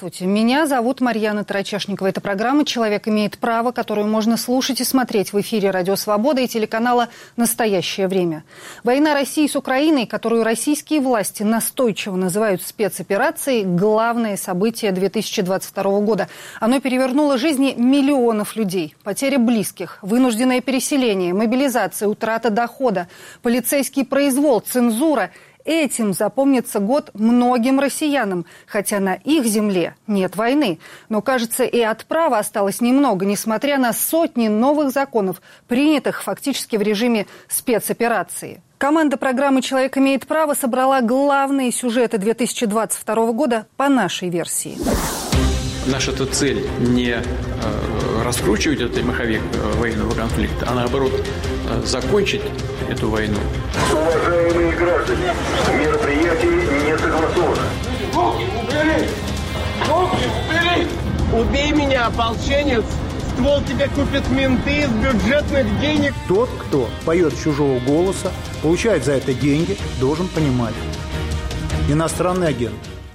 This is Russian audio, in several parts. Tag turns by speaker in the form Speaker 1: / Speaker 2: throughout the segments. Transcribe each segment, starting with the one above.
Speaker 1: Здравствуйте, меня зовут Марьяна Тарачешникова. Это программа «Человек имеет право», которую можно слушать и смотреть в эфире «Радио Свобода» и телеканала «Настоящее время». Война России с Украиной, которую российские власти настойчиво называют спецоперацией, главное событие 2022 года. Оно перевернуло жизни миллионов людей. Потеря близких, вынужденное переселение, мобилизация, утрата дохода, полицейский произвол, цензура – этим запомнится год многим россиянам, хотя на их земле нет войны. Но, кажется, и от права осталось немного, несмотря на сотни новых законов, принятых фактически в режиме спецоперации. Команда программы «Человек имеет право» собрала главные сюжеты 2022 года по нашей версии.
Speaker 2: Наша цель не раскручивать этот маховик военного конфликта, а наоборот закончить эту войну.
Speaker 3: Уважаемые граждане, мероприятие не согласовано.
Speaker 4: Руки убери! Руки убери! Убей меня, ополченец! Ствол тебе купят менты из бюджетных денег.
Speaker 5: Тот, кто поет чужого голоса, получает за это деньги, должен понимать. Иностранный агент.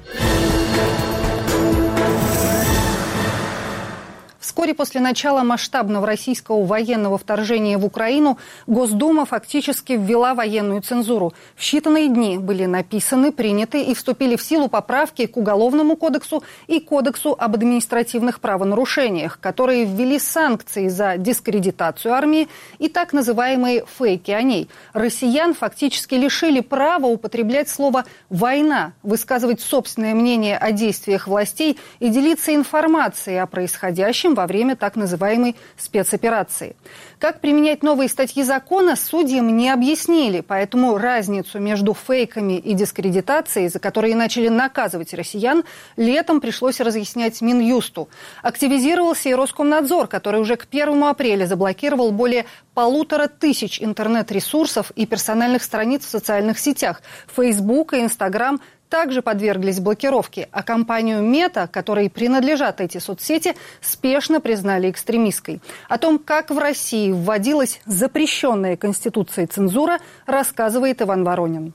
Speaker 1: Вскоре после начала масштабного российского военного вторжения в Украину Госдума фактически ввела военную цензуру. В считанные дни были написаны, приняты и вступили в силу поправки к Уголовному кодексу и Кодексу об административных правонарушениях, которые ввели санкции за дискредитацию армии и так называемые фейки о ней. Россиян фактически лишили права употреблять слово «война», высказывать собственное мнение о действиях властей и делиться информацией о происходящем во время так называемой спецоперации. Как применять новые статьи закона, судьям не объяснили, поэтому разницу между фейками и дискредитацией, за которые начали наказывать россиян, летом пришлось разъяснять Минюсту. Активизировался и Роскомнадзор, который уже к 1 апреля заблокировал более 1500 интернет-ресурсов и персональных страниц в социальных сетях. Facebook и Instagram также подверглись блокировке, а компанию Мета, которой принадлежат эти соцсети, спешно признали экстремистской. О том, как в России вводилась запрещенная Конституцией цензура, рассказывает Иван Воронин.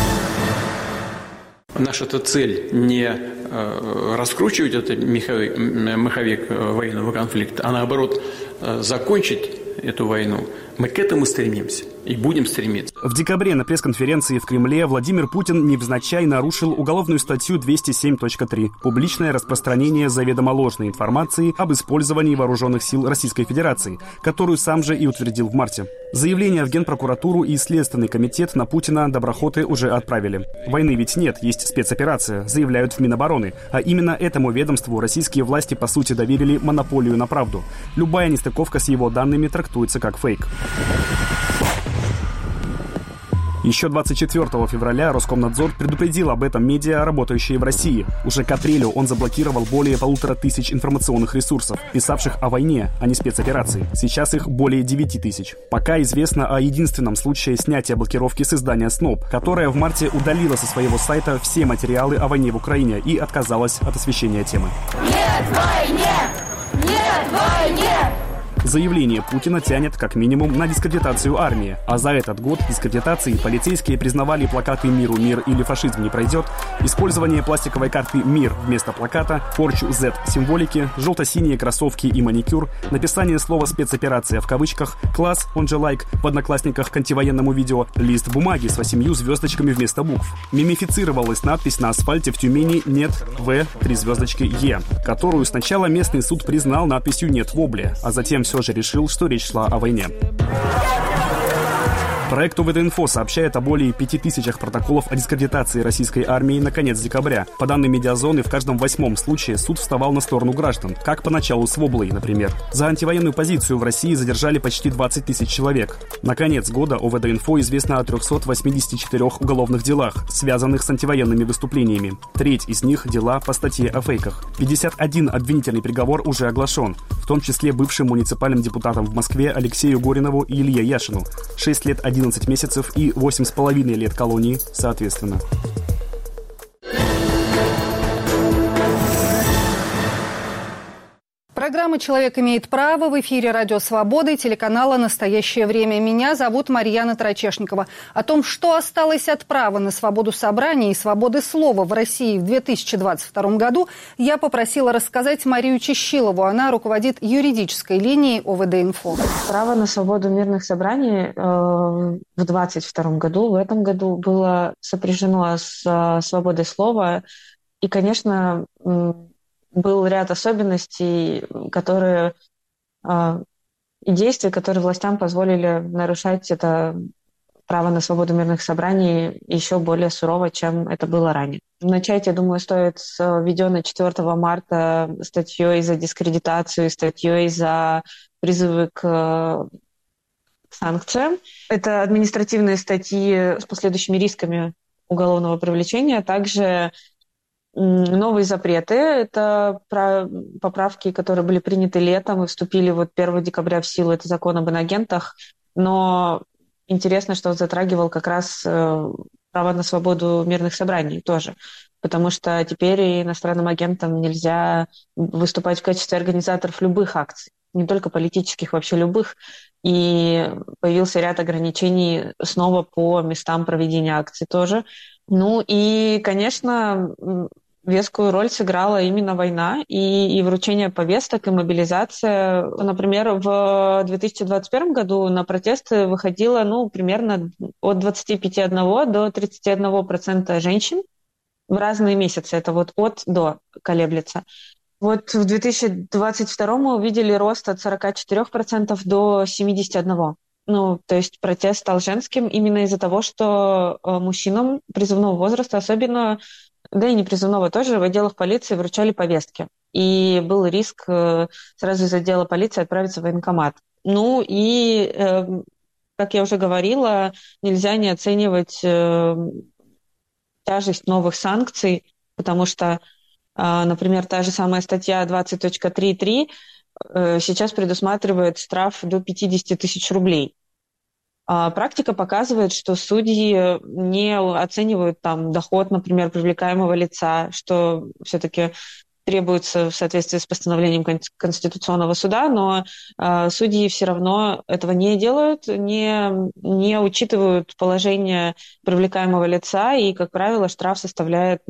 Speaker 2: Наша цель не раскручивать этот маховик военного конфликта, а наоборот закончить эту войну. Мы к этому стремимся и будем стремиться.
Speaker 6: В декабре на пресс-конференции в Кремле Владимир Путин невзначай нарушил уголовную статью 207.3 «Публичное распространение заведомо ложной информации об использовании вооруженных сил Российской Федерации», которую сам же и утвердил в марте. Заявление в Генпрокуратуру и Следственный комитет на Путина доброхоты уже отправили. Войны ведь нет, есть спецоперация, заявляют в Минобороны. А именно этому ведомству российские власти по сути доверили монополию на правду. Любая нестыковка с его данными трактуется как фейк. Еще 24 февраля Роскомнадзор предупредил об этом медиа, работающие в России. Уже к апрелю он заблокировал более 1500 информационных ресурсов, писавших о войне, а не спецоперации. Сейчас их более 9000. Пока известно о единственном случае снятия блокировки с издания СНОП, которое в марте удалило со своего сайта все материалы о войне в Украине и отказалось от освещения темы.
Speaker 7: Нет войне! Нет войне!
Speaker 6: Заявление Путина тянет как минимум на дискредитацию армии. А за этот год дискредитации полицейские признавали плакаты «Миру мир» или «Фашизм не пройдет», использование пластиковой карты «Мир» вместо плаката, порчу Z-символики, желто-синие кроссовки и маникюр, написание слова «спецоперация» в кавычках, класс, он же лайк, в Одноклассниках к антивоенному видео, лист бумаги с 8 звездочками вместо букв. Мимифицировалась надпись на асфальте в Тюмени «Нет В, 3 звездочки Е», которую сначала местный суд признал надписью «Нет в обле», а затем все же решил, что речь шла о войне. Проект ОВД-Инфо сообщает о более 5000 протоколов о дискредитации российской армии на конец декабря. По данным Медиазоны, в каждом 8-м случае суд вставал на сторону граждан, как поначалу с Воблой, например. За антивоенную позицию в России задержали почти 20 000 человек. На конец года ОВД-Инфо известно о 384 уголовных делах, связанных с антивоенными выступлениями. Треть из них – дела по статье о фейках. 51 обвинительный приговор уже оглашен, в том числе бывшим муниципальным депутатам в Москве Алексею Горинову и Илье Яшину. 6 лет 11 месяцев и 8,5 лет колонии, соответственно.
Speaker 1: Программа программа «Человек имеет право». В эфире «Радио Свобода» и телеканала «Настоящее время». Меня зовут Марьяна Тарачешникова. О том, что осталось от права на свободу собрания и свободы слова в России в 2022 году, я попросила рассказать Марию Чищилову. Она руководит юридической линией ОВД-Инфо.
Speaker 8: Право на свободу мирных собраний в 2022 году, в этом году, было сопряжено с свободой слова. И, конечно, был ряд особенностей, которые и действий, которые властям позволили нарушать это право на свободу мирных собраний еще более сурово, чем это было ранее. Начать, я думаю, стоит с введенной 4 марта статьей за дискредитацию, статьей за призывы к санкциям. Это административные статьи с последующими рисками уголовного привлечения, а также новые запреты. Это поправки, которые были приняты летом и вступили 1 декабря в силу. Это закон об инагентах. Но интересно, что он затрагивал как раз право на свободу мирных собраний тоже. Потому что теперь иностранным агентам нельзя выступать в качестве организаторов любых акций. Не только политических, вообще любых. И появился ряд ограничений снова по местам проведения акций тоже. Ну и, конечно, вескую роль сыграла именно война и вручение повесток, и мобилизация. Например, в 2021 году на протесты выходило примерно от 25,1 до 31% женщин в разные месяцы. Это от до колеблется. В 2022 мы увидели рост от 44% до 71%. То есть протест стал женским именно из-за того, что мужчинам призывного возраста, особенно, да и не призывного тоже, в отделах полиции вручали повестки. И был риск сразу из отдела полиции отправиться в военкомат. Как я уже говорила, нельзя не оценивать тяжесть новых санкций, потому что, например, та же самая статья 20.3.3 сейчас предусматривает штраф до 50 тысяч рублей. Практика показывает, что судьи не оценивают доход, например, привлекаемого лица, что все-таки требуется в соответствии с постановлением Конституционного суда, но судьи все равно этого не делают, не учитывают положение привлекаемого лица, и, как правило, штраф составляет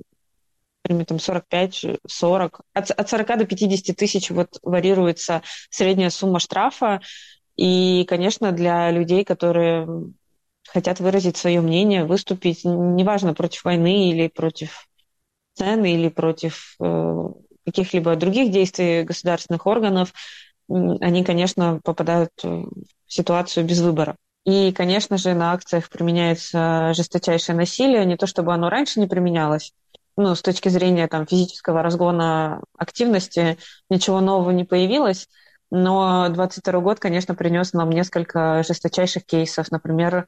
Speaker 8: 45-40, от 40 до 50 тысяч варьируется средняя сумма штрафа. И, конечно, для людей, которые хотят выразить свое мнение, выступить, неважно, против войны или против цен, или против каких-либо других действий государственных органов, они, конечно, попадают в ситуацию без выбора. И, конечно же, на акциях применяется жесточайшее насилие, не то чтобы оно раньше не применялось, с точки зрения физического разгона активности ничего нового не появилось. Но 2022 год, конечно, принес нам несколько жесточайших кейсов. Например,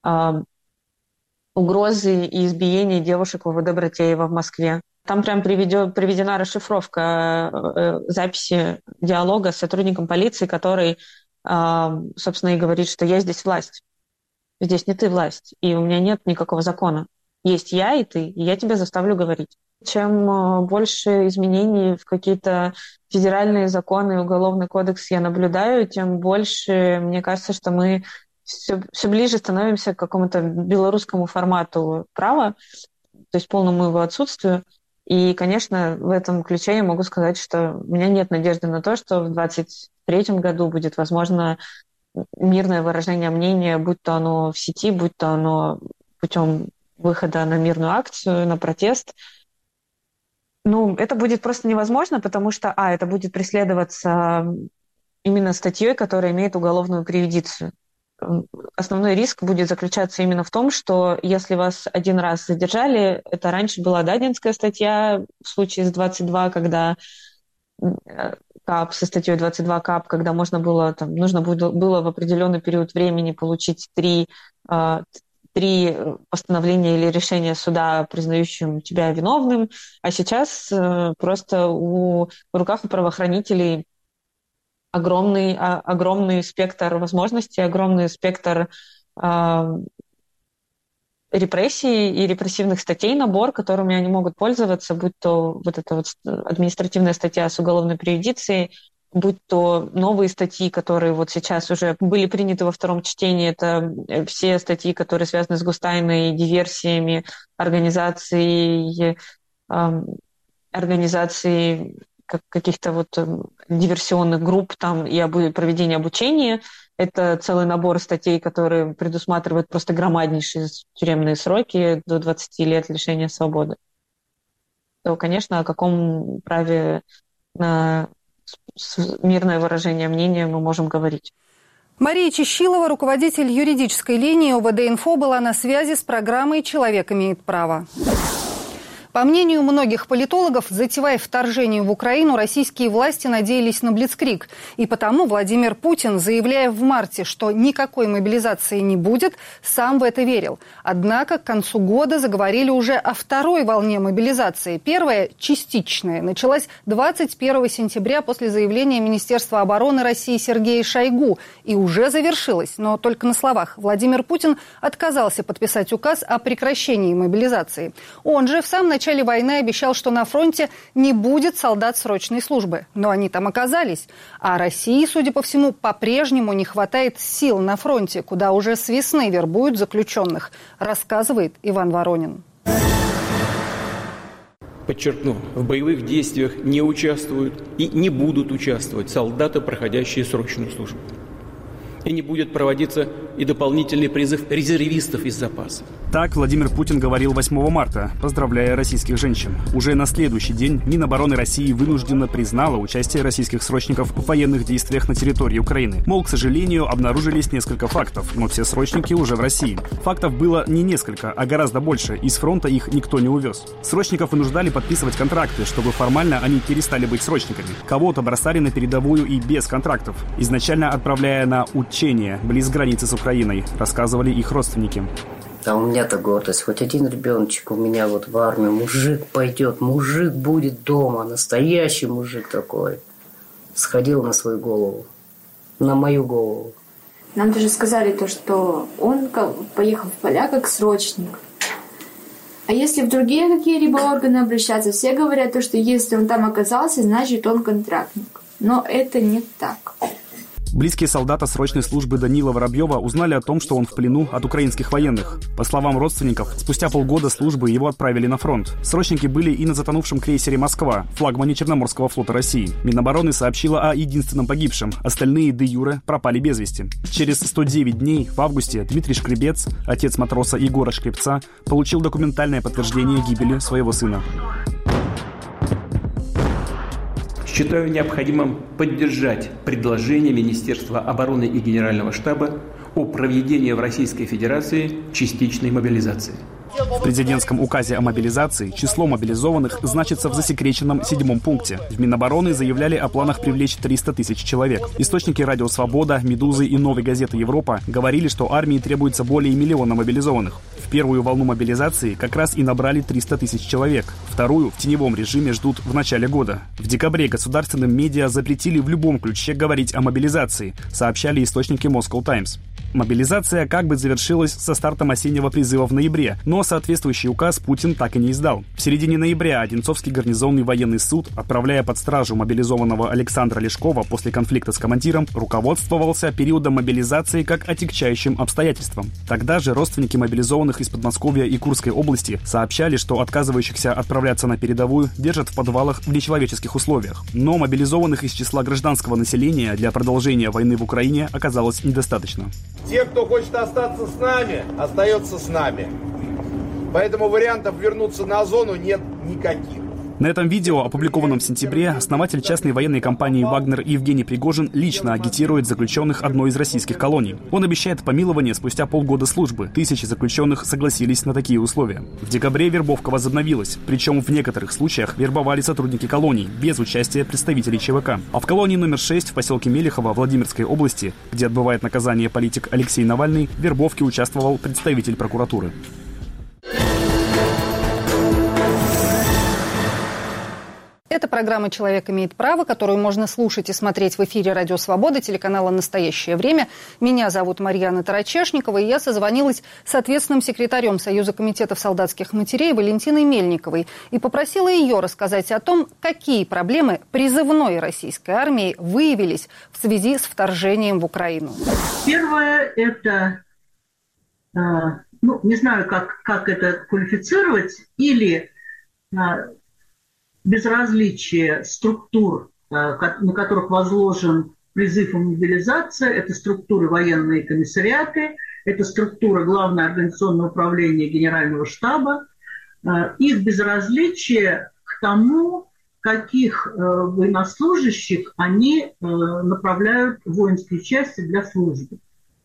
Speaker 8: угрозы и избиения девушек в ОВД Братеева в Москве. Там прям приведена расшифровка записи диалога с сотрудником полиции, который, собственно, и говорит, что я здесь власть. Здесь не ты власть, и у меня нет никакого закона. Есть я и ты, и я тебя заставлю говорить. Чем больше изменений в какие-то федеральные законы, уголовный кодекс я наблюдаю, тем больше, мне кажется, что мы все ближе становимся к какому-то белорусскому формату права, то есть полному его отсутствию. И, конечно, в этом ключе я могу сказать, что у меня нет надежды на то, что в 2023 году будет возможно мирное выражение мнения, будь то оно в сети, будь то оно путем выхода на мирную акцию, на протест. Это будет просто невозможно, потому что, это будет преследоваться именно статьей, которая имеет уголовную преюдицию. Основной риск будет заключаться именно в том, что если вас один раз задержали, это раньше была Дадинская статья в случае с 22, когда КАП, со статьей 22 КАП, когда нужно было в определенный период времени получить три постановления или решения суда, признающим тебя виновным, а сейчас просто в руках у правоохранителей огромный спектр возможностей, огромный спектр репрессий и репрессивных статей, набор, которыми они могут пользоваться, будь то эта административная статья с уголовной преюдицией, будь то новые статьи, которые вот сейчас уже были приняты во втором чтении, это все статьи, которые связаны с гостайной, диверсиями, организацией каких-то вот диверсионных групп там и проведение обучения. Это целый набор статей, которые предусматривают просто громаднейшие тюремные сроки до 20 лет лишения свободы. То, конечно, о каком праве на мирное выражение мнения мы можем говорить.
Speaker 1: Мария Чищилова, руководитель юридической линии ОВД-Инфо, была на связи с программой «Человек имеет право». По мнению многих политологов, затевая вторжение в Украину, российские власти надеялись на блицкриг. И потому Владимир Путин, заявляя в марте, что никакой мобилизации не будет, сам в это верил. Однако к концу года заговорили уже о второй волне мобилизации. Первая, частичная, началась 21 сентября после заявления Министерства обороны России Сергея Шойгу. И уже завершилась, но только на словах. Владимир Путин отказался подписать указ о прекращении мобилизации. Он же в самом начале войны обещал, что на фронте не будет солдат срочной службы. Но они там оказались. А России, судя по всему, по-прежнему не хватает сил на фронте, куда уже с весны вербуют заключенных, рассказывает Иван Воронин.
Speaker 2: Подчеркну, в боевых действиях не участвуют и не будут участвовать солдаты, проходящие срочную службу. И не будет проводиться и дополнительный призыв резервистов из запаса.
Speaker 6: Так Владимир Путин говорил 8 марта, поздравляя российских женщин. Уже на следующий день Минобороны России вынужденно признала участие российских срочников в военных действиях на территории Украины. Мол, к сожалению, обнаружились несколько фактов, но все срочники уже в России. Фактов было не несколько, а гораздо больше. Из фронта их никто не увез. Срочников вынуждали подписывать контракты, чтобы формально они перестали быть срочниками. Кого-то бросали на передовую и без контрактов, изначально отправляя на учения близ границы с Украиной, рассказывали их родственники.
Speaker 9: А у меня-то гордость. Хоть один ребеночек у меня вот в армию. Мужик пойдет, мужик будет дома. Настоящий мужик такой. Сходил на свою голову. На мою голову.
Speaker 10: Нам даже сказали то, что он поехал в поля как срочник. А если в другие какие-либо органы обращаться, все говорят то, что если он там оказался, значит он контрактник. Но это не так.
Speaker 6: Близкие солдата срочной службы Данила Воробьева узнали о том, что он в плену от украинских военных. По словам родственников, спустя полгода службы его отправили на фронт. Срочники были и на затонувшем крейсере «Москва», флагмане Черноморского флота России. Минобороны сообщила о единственном погибшем. Остальные де-юре пропали без вести. Через 109 дней, в августе, Дмитрий Шкребец, отец матроса Егора Шкребца, получил документальное подтверждение гибели своего сына.
Speaker 2: Считаю необходимым поддержать предложение Министерства обороны и Генерального штаба о проведении в Российской Федерации частичной мобилизации.
Speaker 6: В президентском указе о мобилизации число мобилизованных значится в засекреченном 7-м пункте. В Минобороны заявляли о планах привлечь 300 тысяч человек. Источники «Радио Свобода», «Медузы» и «Новой газеты Европа» говорили, что армии требуется более миллиона мобилизованных. В первую волну мобилизации как раз и набрали 300 тысяч человек. Вторую в теневом режиме ждут в начале года. В декабре государственным медиа запретили в любом ключе говорить о мобилизации, сообщали источники Moscow Times. Мобилизация как бы завершилась со стартом осеннего призыва в ноябре, но соответствующий указ Путин так и не издал. В середине ноября Одинцовский гарнизонный военный суд, отправляя под стражу мобилизованного Александра Лешкова после конфликта с командиром, руководствовался периодом мобилизации как отягчающим обстоятельством. Тогда же родственники мобилизованных из Подмосковья и Курской области сообщали, что отказывающихся отправляться на передовую держат в подвалах в нечеловеческих условиях. Но мобилизованных из числа гражданского населения для продолжения войны в Украине оказалось недостаточно.
Speaker 11: Те, кто хочет остаться с нами, остается с нами. Поэтому вариантов вернуться на зону нет никаких.
Speaker 6: На этом видео, опубликованном в сентябре, основатель частной военной компании «Вагнер» Евгений Пригожин лично агитирует заключенных одной из российских колоний. Он обещает помилование спустя полгода службы. Тысячи заключенных согласились на такие условия. В декабре вербовка возобновилась, причем в некоторых случаях вербовали сотрудники колоний, без участия представителей ЧВК. А в колонии номер 6 в поселке Мелехово Владимирской области, где отбывает наказание политик Алексей Навальный, в вербовке участвовал представитель прокуратуры.
Speaker 1: Это программа «Человек имеет право», которую можно слушать и смотреть в эфире «Радио Свобода», телеканала «Настоящее время». Меня зовут Марьяна Тарачешникова, и я созвонилась с ответственным секретарем Союза комитетов солдатских матерей Валентиной Мельниковой и попросила ее рассказать о том, какие проблемы призывной российской армии выявились в связи с вторжением в Украину.
Speaker 12: Первое – это, не знаю, как это квалифицировать, или безразличие структур, на которых возложен призыв и мобилизация. Это структуры военные комиссариаты, это структура Главное организационное управление Генерального штаба. Их безразличие к тому, каких военнослужащих они направляют в воинские части для службы.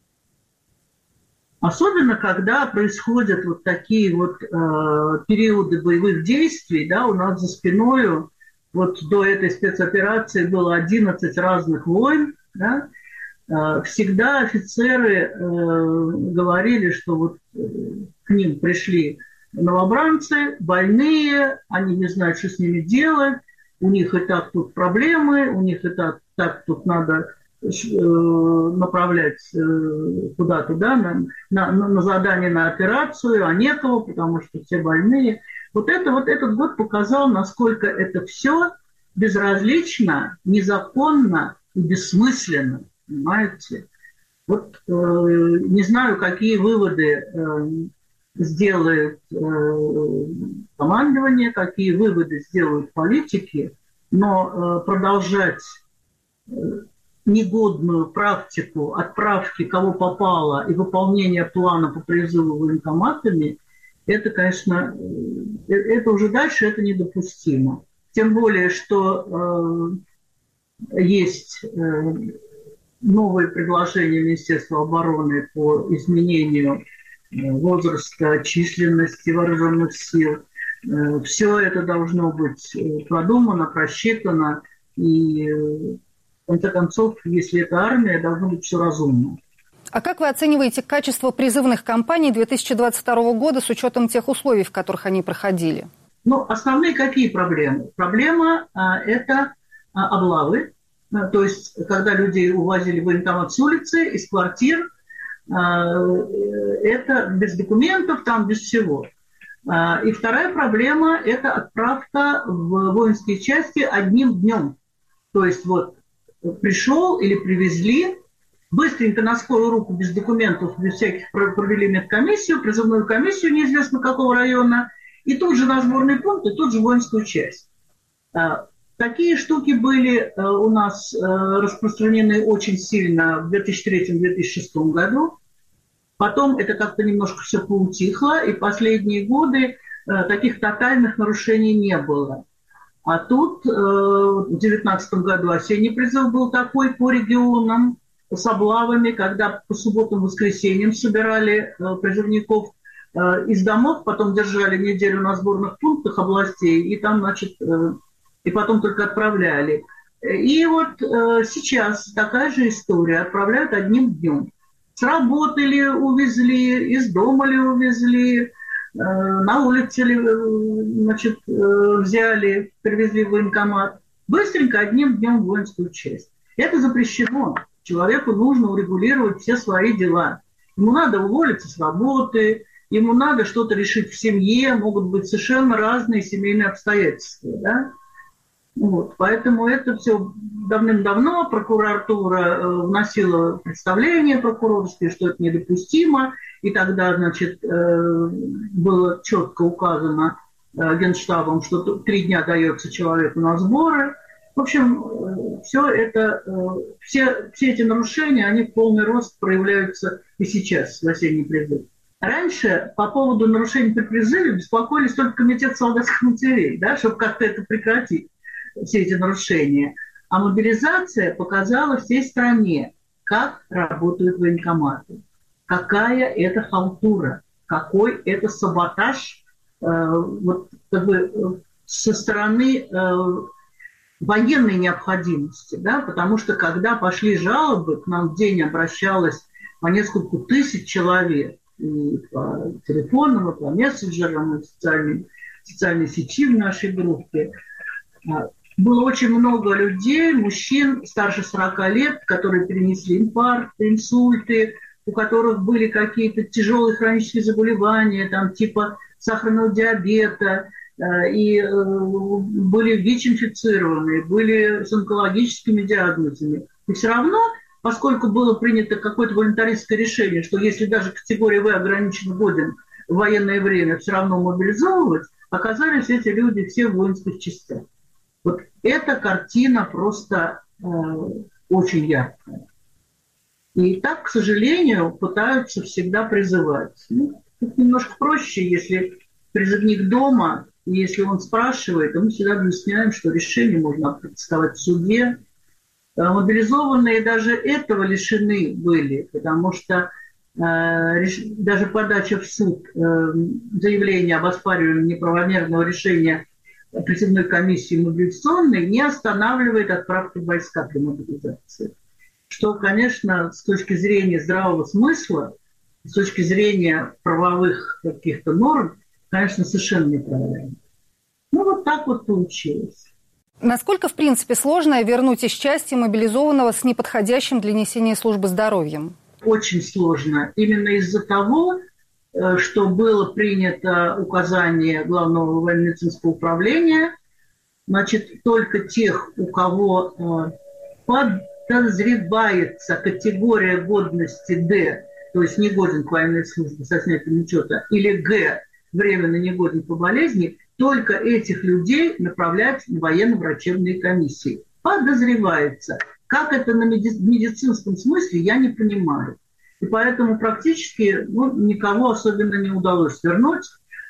Speaker 12: Особенно, когда происходят вот такие вот периоды боевых действий, да, у нас за спиной вот до этой спецоперации было 11 разных войн, да, всегда офицеры говорили, что вот к ним пришли новобранцы, больные, они не знают, что с ними делать, у них и так тут проблемы, у них и так тут надо направлять куда-туда, на задание, на операцию, а некого, потому что все больные. Вот этот год показал, насколько это все безразлично, незаконно и бессмысленно, понимаете? Вот не знаю, какие выводы сделает командование, какие выводы сделают политики, но продолжать негодную практику отправки кого попало и выполнения плана по призыву военкоматами, это, конечно, это уже дальше это недопустимо. Тем более, что есть новые предложения Министерства обороны по изменению возраста, численности вооруженных сил. Все это должно быть продумано, просчитано, и в конце концов, если это армия, должно быть все разумно.
Speaker 1: А как вы оцениваете качество призывных кампаний 2022 года с учетом тех условий, в которых они проходили?
Speaker 12: Основные какие проблемы? Проблема это облавы. То есть, когда людей увозили в военкомат с улицы, из квартир, это без документов, там без всего. И вторая проблема – это отправка в воинские части одним днем. То есть вот пришел или привезли, быстренько на скорую руку, без документов, без всяких, провели медкомиссию, призывную комиссию неизвестно какого района, и тут же на сборный пункт, и тут же воинскую часть. Такие штуки были у нас распространены очень сильно в 2003-2006 году. Потом это как-то немножко все поутихло, и последние годы таких тотальных нарушений не было. А тут в 2019 году осенний призыв был такой по регионам, с облавами, когда по субботам и воскресеньям собирали призывников из домов, потом держали неделю на сборных пунктах областей, и там, значит, и потом только отправляли. И вот сейчас такая же история. Отправляют одним днем. С работы ли увезли, из дома ли увезли, на улице ли, значит, взяли, привезли в военкомат. Быстренько одним днем в воинскую часть. Это запрещено. Человеку нужно урегулировать все свои дела. Ему надо уволиться с работы, ему надо что-то решить в семье, могут быть совершенно разные семейные обстоятельства. Да? Вот. Поэтому это все давным-давно прокуратура вносила представление прокурорское, что это недопустимо. И тогда, значит, было четко указано Генштабом, что 3 дня дается человеку на сборы. В общем, все эти нарушения, они в полный рост проявляются и сейчас в осенний призыв. Раньше по поводу нарушений при призыве беспокоились только комитет солдатских матерей, да, чтобы как-то это прекратить, все эти нарушения. А мобилизация показала всей стране, как работают военкоматы, какая это халтура, какой это саботаж вот, как бы, со стороны военной необходимости, да, потому что когда пошли жалобы, к нам в день обращалось по несколько тысяч человек, и по телефонам, и по мессенджерам, и в социальной сети в нашей группе. было очень много людей, мужчин старше 40 лет, которые перенесли инфаркты, инсульты, у которых были какие-то тяжелые хронические заболевания, там, типа сахарного диабета, и были ВИЧ-инфицированные, были с онкологическими диагнозами. И все равно, поскольку было принято какое-то волонтаристское решение, что если даже категория В ограничена годен в военное время, все равно мобилизовывать, оказались эти люди все в воинских частях. Вот эта картина просто очень яркая. И так, к сожалению, пытаются всегда призывать. Ну, тут немножко проще, если призывник дома, и если он спрашивает, то мы всегда объясняем, что решение можно протестовать в суде. Мобилизованные даже этого лишены были, потому что даже подача в суд заявления об оспаривании неправомерного решения призывной комиссии мобилизационной не останавливает отправку в войска при мобилизации. Что, конечно, с точки зрения здравого смысла, с точки зрения правовых каких-то норм, конечно, совершенно неправильно. Ну, вот так вот получилось.
Speaker 1: Насколько, в принципе, сложно вернуть из части мобилизованного с неподходящим для несения службы здоровьем?
Speaker 12: Очень сложно. Именно из-за того, что было принято указание Главного военно-медицинского управления, значит, только тех, у кого подозревается категория годности Д, то есть негоден к военной службе со снятием учета, или Г, временно негоден по болезни, только этих людей направлять в военно-врачебные комиссии. Подозревается. Как это на медицинском смысле, я не понимаю. И поэтому практически никого особенно не удалось вернуть.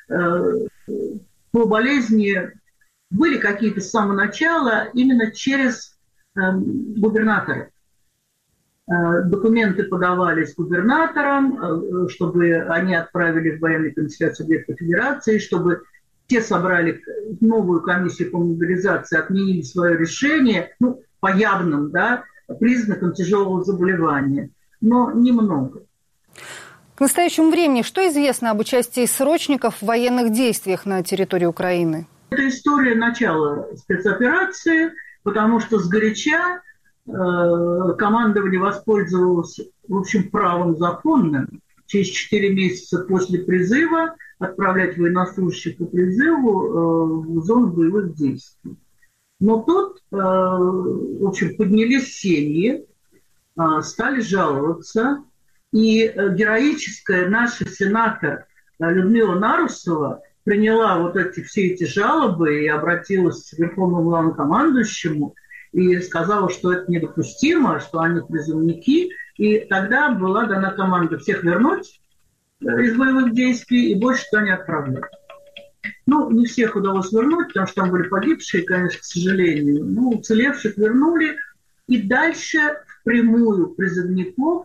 Speaker 12: По болезни были какие-то с самого начала именно через губернатора. Документы подавались губернаторам, чтобы они отправили в военный комиссариат субъекта федерации, чтобы те собрали новую комиссию по мобилизации, отменили свое решение, по явным, признакам тяжелого заболевания, но немного.
Speaker 1: К настоящему времени что известно об участии срочников в военных действиях на территории Украины?
Speaker 12: Это история начала спецоперации, потому что сгоряча командование воспользовалось, в общем, правом законным через 4 месяца после призыва отправлять военнослужащих по призыву в зону боевых действий. Но тут, в общем, поднялись семьи, стали жаловаться, и героическая наша сенатор Людмила Нарусова приняла все эти жалобы и обратилась к Верховному главнокомандующему и сказала, что это недопустимо, что они призывники. И тогда была дана команда всех вернуть из боевых действий и больше туда не отправлять. Не всех удалось вернуть, потому что там были погибшие, конечно, к сожалению. Уцелевших вернули. И дальше впрямую призывников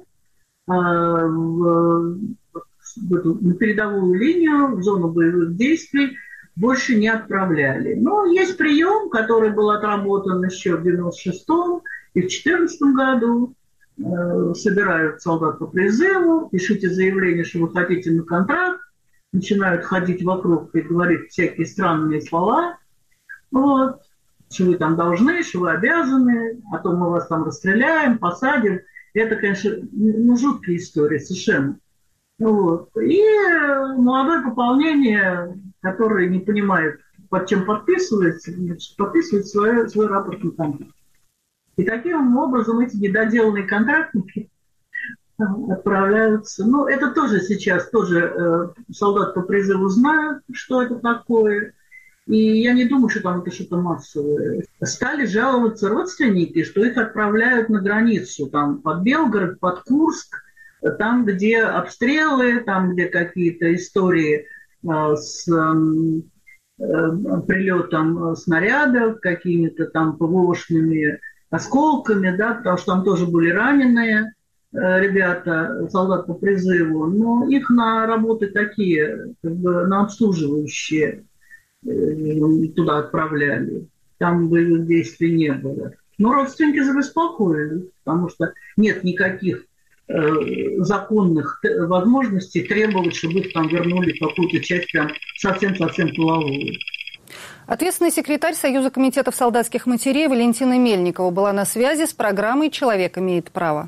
Speaker 12: на передовую линию, в зону боевых действий больше не отправляли. Но есть прием, который был отработан еще в 96-м и в 2014 году. Собирают солдат по призыву, пишите заявление, что вы хотите на контракт, начинают ходить вокруг и говорить всякие странные слова, что вы там должны, что вы обязаны, а то мы вас там расстреляем, посадим. Это, конечно, жуткая история совершенно. И молодое пополнение, которое не понимает, под чем подписывается, подписывает свой рапортный контракт. И таким образом эти недоделанные контрактники отправляются. Это тоже сейчас солдат по призыву знают, что это такое. И я не думаю, что там это что-то массовое. Стали жаловаться родственники, что их отправляют на границу, там под Белгород, под Курск, там, где обстрелы, там, где какие-то истории с прилетом снарядов, какими-то там ПВОшными осколками, потому что там тоже были раненые ребята, солдат по призыву, но их на работы такие, на обслуживающие туда отправляли. Там боевых действий не было. Но родственники забеспокоились, потому что нет никаких законных возможностей требовать, чтобы их там вернули в какую-то часть прям совсем-совсем половую.
Speaker 1: Ответственный секретарь Союза комитетов солдатских матерей Валентина Мельникова была на связи с программой «Человек имеет право».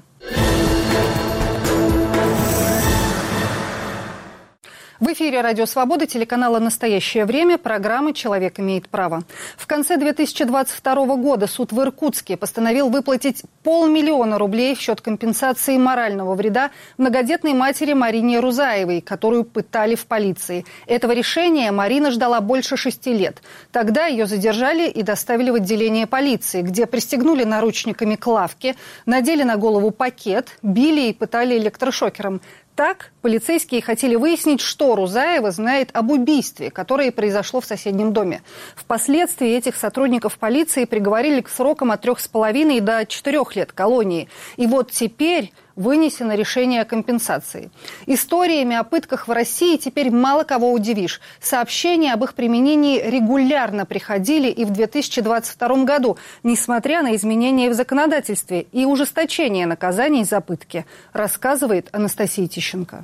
Speaker 1: В эфире «Радио Свобода», телеканала «Настоящее время», программы «Человек имеет право». В конце 2022 года суд в Иркутске постановил выплатить 500 000 рублей в счет компенсации морального вреда многодетной матери Марине Рузаевой, которую пытали в полиции. Этого решения Марина ждала больше 6 лет. Тогда ее задержали и доставили в отделение полиции, где пристегнули наручниками к лавке, надели на голову пакет, били и пытали электрошокером. Так, полицейские хотели выяснить, что Рузаева знает об убийстве, которое произошло в соседнем доме. Впоследствии этих сотрудников полиции приговорили к срокам от 3,5 до 4 лет колонии. И вот теперь вынесено решение о компенсации. Историями о пытках в России теперь мало кого удивишь. Сообщения об их применении регулярно приходили и в 2022 году, несмотря на изменения в законодательстве и ужесточение наказаний за пытки, рассказывает Анастасия Тищенко.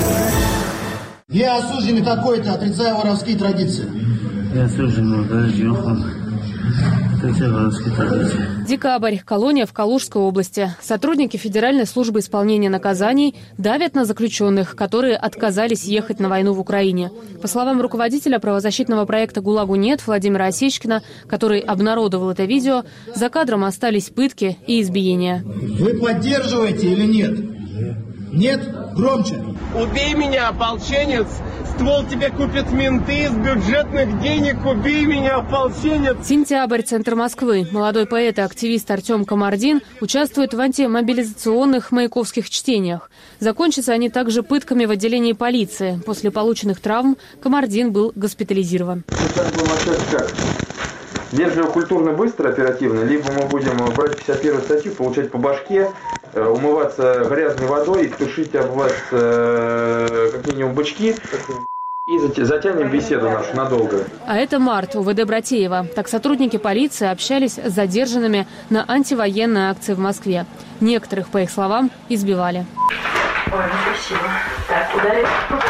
Speaker 13: Я осужденный такой-то, отрицаю воровские традиции. Я осужденный,
Speaker 14: Декабрь. Колония в Калужской области. Сотрудники Федеральной службы исполнения наказаний давят на заключенных, которые отказались ехать на войну в Украине. По словам руководителя правозащитного проекта «ГУЛАГу нет» Владимира Осечкина, который обнародовал это видео, за кадром остались пытки и избиения.
Speaker 13: Вы поддерживаете или нет? Нет? Громче.
Speaker 4: Убей меня, ополченец! Ствол тебе купят менты из бюджетных денег. Убей меня, ополченец!
Speaker 14: Сентябрь. Центр Москвы. Молодой поэт и активист Артем Комардин участвует в антимобилизационных маяковских чтениях. Закончатся они также пытками в отделении полиции. После полученных травм Комардин был госпитализирован.
Speaker 15: Сейчас будем начать как? Вежливо, культурно, быстро, оперативно. Либо мы будем брать 51-ю статью, получать по башке, умываться грязной водой, тушить об вас как минимум бычки. И затянем беседу нашу надолго.
Speaker 14: А это март, УВД Братеева. Так сотрудники полиции общались с задержанными на антивоенной акции в Москве. Некоторых, по их словам, избивали.
Speaker 16: Ой, ну спасибо. Так, ударить.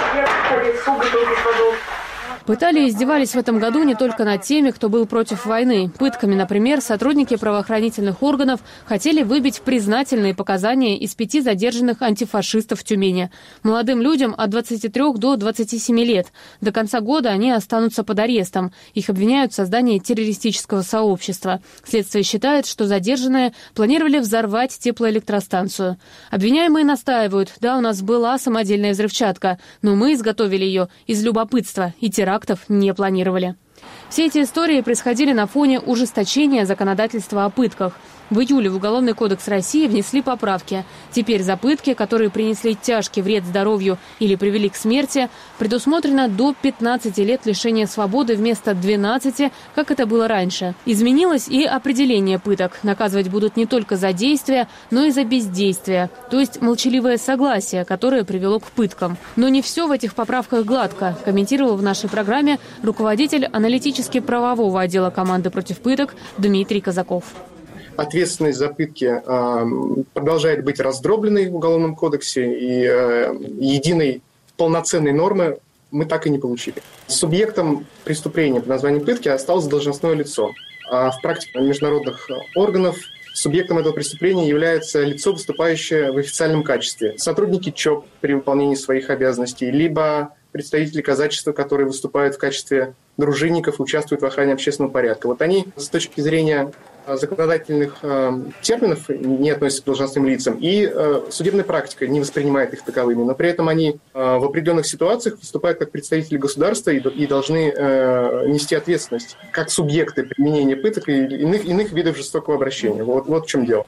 Speaker 14: Пытали и издевались в этом году не только над теми, кто был против войны. Пытками, например, сотрудники правоохранительных органов хотели выбить признательные показания из 5 задержанных антифашистов в Тюмени. Молодым людям от 23 до 27 лет. До конца года они останутся под арестом. Их обвиняют в создании террористического сообщества. Следствие считает, что задержанные планировали взорвать теплоэлектростанцию. Обвиняемые настаивают: да, у нас была самодельная взрывчатка, но мы изготовили ее из любопытства и терактов не планировали. Все эти истории происходили на фоне ужесточения законодательства о пытках. В июле в Уголовный кодекс России внесли поправки. Теперь за пытки, которые принесли тяжкий вред здоровью или привели к смерти, предусмотрено до 15 лет лишения свободы вместо 12, как это было раньше. Изменилось и определение пыток. Наказывать будут не только за действия, но и за бездействие, то есть молчаливое согласие, которое привело к пыткам. Но не все в этих поправках гладко, комментировал в нашей программе руководитель аналитически-правового отдела команды против пыток Дмитрий Казаков.
Speaker 17: Ответственность за пытки продолжает быть раздробленной в Уголовном кодексе, и единой полноценной нормы мы так и не получили. Субъектом преступления под названием пытки осталось должностное лицо. А в практике международных органов субъектом этого преступления является лицо, выступающее в официальном качестве. Сотрудники ЧОП при выполнении своих обязанностей, либо представители казачества, которые выступают в качестве дружинников, участвуют в охране общественного порядка. Вот они с точки зрения законодательных терминов не относятся к должностным лицам, и судебная практика не воспринимает их таковыми, но при этом они в определенных ситуациях выступают как представители государства и должны нести ответственность как субъекты применения пыток и иных видов жестокого обращения. Вот в чем дело.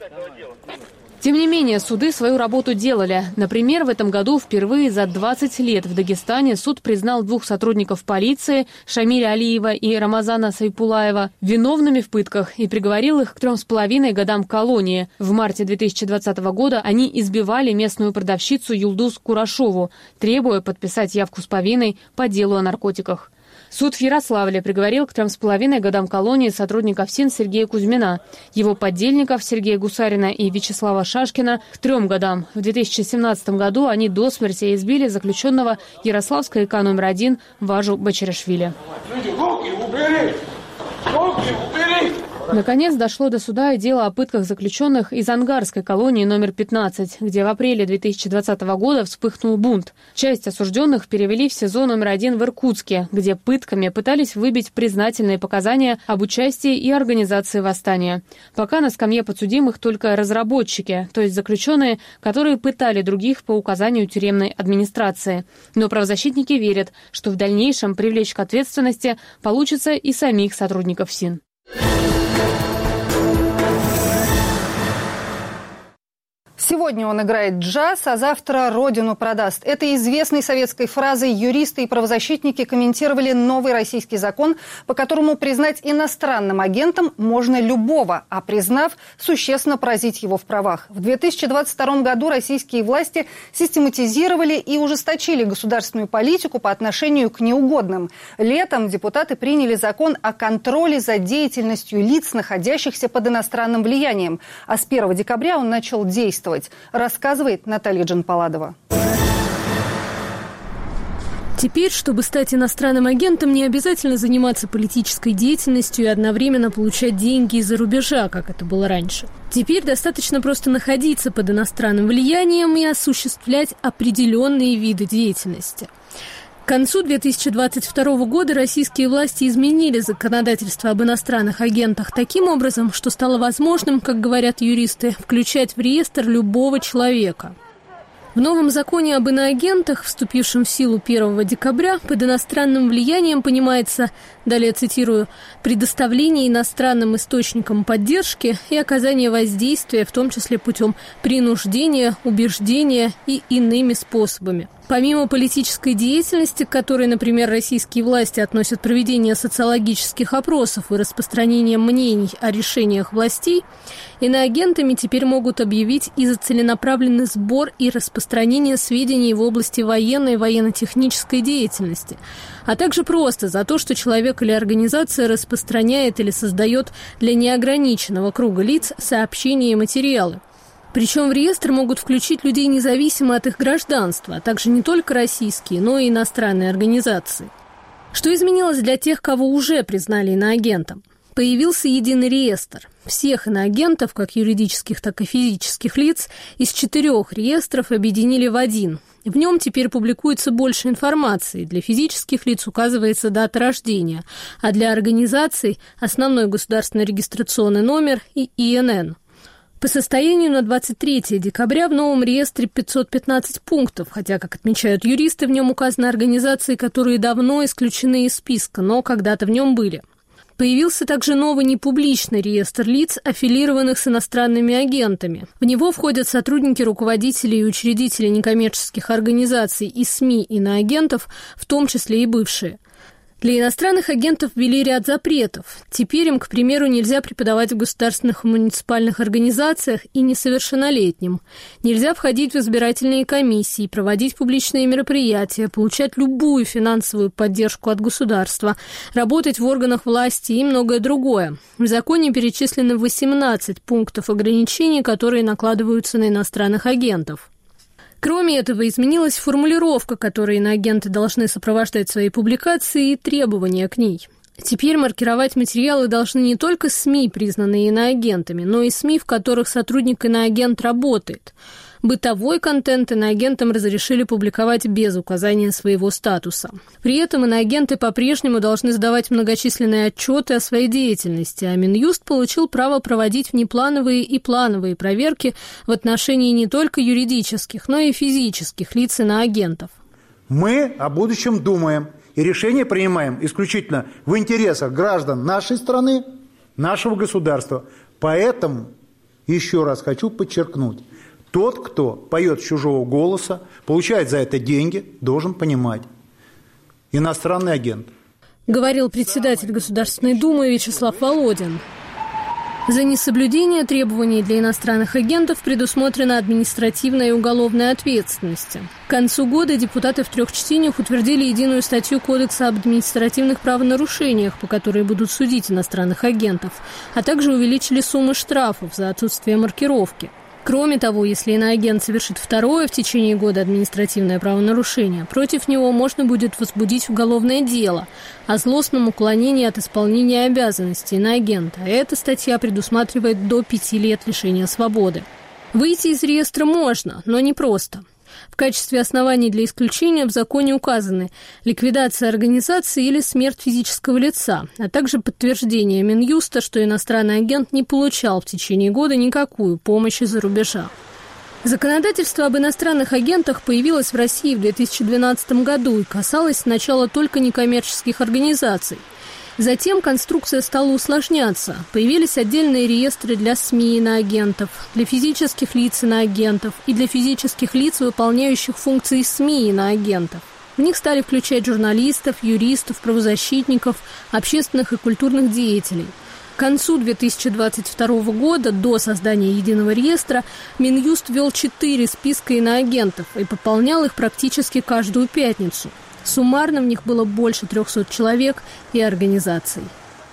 Speaker 14: Тем не менее, суды свою работу делали. Например, в этом году впервые за 20 лет в Дагестане суд признал 2 сотрудников полиции, Шамиля Алиева и Рамазана Сайпулаева, виновными в пытках и приговорил их к 3,5 годам колонии. В марте 2020 года они избивали местную продавщицу Юлдуз Курашову, требуя подписать явку с повинной по делу о наркотиках. Суд в Ярославле приговорил к 3,5 годам колонии сотрудников СИН Сергея Кузьмина, его поддельников Сергея Гусарина и Вячеслава Шашкина к 3 годам. В 2017 году они до смерти избили заключенного Ярославской ИК номер 1 Важу Бачарашвили.
Speaker 18: Люди, руки убери!
Speaker 14: Наконец дошло до суда и дело о пытках заключенных из ангарской колонии номер 15, где в апреле 2020 года вспыхнул бунт. Часть осужденных перевели в СИЗО номер 1 в Иркутске, где пытками пытались выбить признательные показания об участии и организации восстания. Пока на скамье подсудимых только разработчики, то есть заключенные, которые пытали других по указанию тюремной администрации. Но правозащитники верят, что в дальнейшем привлечь к ответственности получится и самих сотрудников СИН.
Speaker 1: Сегодня он играет джаз, а завтра родину продаст. Этой известной советской фразой юристы и правозащитники комментировали новый российский закон, по которому признать иностранным агентом можно любого, а признав, существенно поразить его в правах. В 2022 году российские власти систематизировали и ужесточили государственную политику по отношению к неугодным. Летом депутаты приняли закон о контроле за деятельностью лиц, находящихся под иностранным влиянием. А с 1 декабря он начал действовать. Рассказывает Наталья Джанпаладова.
Speaker 18: Теперь, чтобы стать иностранным агентом, не обязательно заниматься политической деятельностью и одновременно получать деньги из-за рубежа, как это было раньше. Теперь достаточно просто находиться под иностранным влиянием и осуществлять определенные виды деятельности. К концу 2022 года российские власти изменили законодательство об иностранных агентах таким образом, что стало возможным, как говорят юристы, включать в реестр любого человека. В новом законе об иноагентах, вступившем в силу 1 декабря, под иностранным влиянием понимается, далее цитирую, «предоставление иностранным источникам поддержки и оказание воздействия, в том числе путем принуждения, убеждения и иными способами». Помимо политической деятельности, к которой, например, российские власти относят проведение социологических опросов и распространение мнений о решениях властей, иноагентами теперь могут объявить и за целенаправленный сбор и распространение сведений в области военной и военно-технической деятельности, а также просто за то, что человек или организация распространяет или создает для неограниченного круга лиц сообщения и материалы. Причем в реестр могут включить людей независимо от их гражданства, а также не только российские, но и иностранные организации. Что изменилось для тех, кого уже признали иноагентом? Появился единый реестр. Всех иноагентов, как юридических, так и физических лиц, из 4 реестров объединили в один. В нем теперь публикуется больше информации. Для физических лиц указывается дата рождения, а для организаций – основной государственный регистрационный номер и ИНН. По состоянию на 23 декабря в новом реестре 515 пунктов, хотя, как отмечают юристы, в нем указаны организации, которые давно исключены из списка, но когда-то в нем были. Появился также новый непубличный реестр лиц, аффилированных с иностранными агентами. В него входят сотрудники, руководители и учредители некоммерческих организаций и СМИ иноагентов, в том числе и бывшие. Для иностранных агентов ввели ряд запретов. Теперь им, к примеру, нельзя преподавать в государственных и муниципальных организациях и несовершеннолетним. Нельзя входить в избирательные комиссии, проводить публичные мероприятия, получать любую финансовую поддержку от государства, работать в органах власти и многое другое. В законе перечислены 18 пунктов ограничений, которые накладываются на иностранных агентов. Кроме этого, изменилась формулировка, которой иноагенты должны сопровождать свои публикации, и требования к ней. Теперь маркировать материалы должны не только СМИ, признанные иноагентами, но и СМИ, в которых сотрудник-иноагент работает. Бытовой контент иноагентам разрешили публиковать без указания своего статуса. При этом иноагенты по-прежнему должны сдавать многочисленные отчеты о своей деятельности, а Минюст получил право проводить внеплановые и плановые проверки в отношении не только юридических, но и физических лиц иноагентов.
Speaker 5: Мы о будущем думаем и решения принимаем исключительно в интересах граждан нашей страны, нашего государства. Поэтому, еще раз хочу подчеркнуть, тот, кто поет с чужого голоса, получает за это деньги, должен понимать. Иностранный агент.
Speaker 18: Говорил председатель Государственной Думы Вячеслав Володин. За несоблюдение требований для иностранных агентов предусмотрена административная и уголовная ответственность. К концу года депутаты в 3 чтениях утвердили единую статью Кодекса об административных правонарушениях, по которой будут судить иностранных агентов, а также увеличили суммы штрафов за отсутствие маркировки. Кроме того, если иноагент совершит второе в течение года административное правонарушение, против него можно будет возбудить уголовное дело о злостном уклонении от исполнения обязанностей иноагента. Эта статья предусматривает до 5 лет лишения свободы. Выйти из реестра можно, но не просто. В качестве оснований для исключения в законе указаны ликвидация организации или смерть физического лица, а также подтверждение Минюста, что иностранный агент не получал в течение года никакую помощь из-за рубежа. Законодательство об иностранных агентах появилось в России в 2012 году и касалось сначала только некоммерческих организаций. Затем конструкция стала усложняться. Появились отдельные реестры для СМИ иноагентов, для физических лиц иноагентов и для физических лиц, выполняющих функции СМИ иноагентов. В них стали включать журналистов, юристов, правозащитников, общественных и культурных деятелей. К концу 2022 года, до создания единого реестра, Минюст ввел 4 списка иноагентов и пополнял их практически каждую пятницу. Суммарно в них было больше 300 человек и организаций.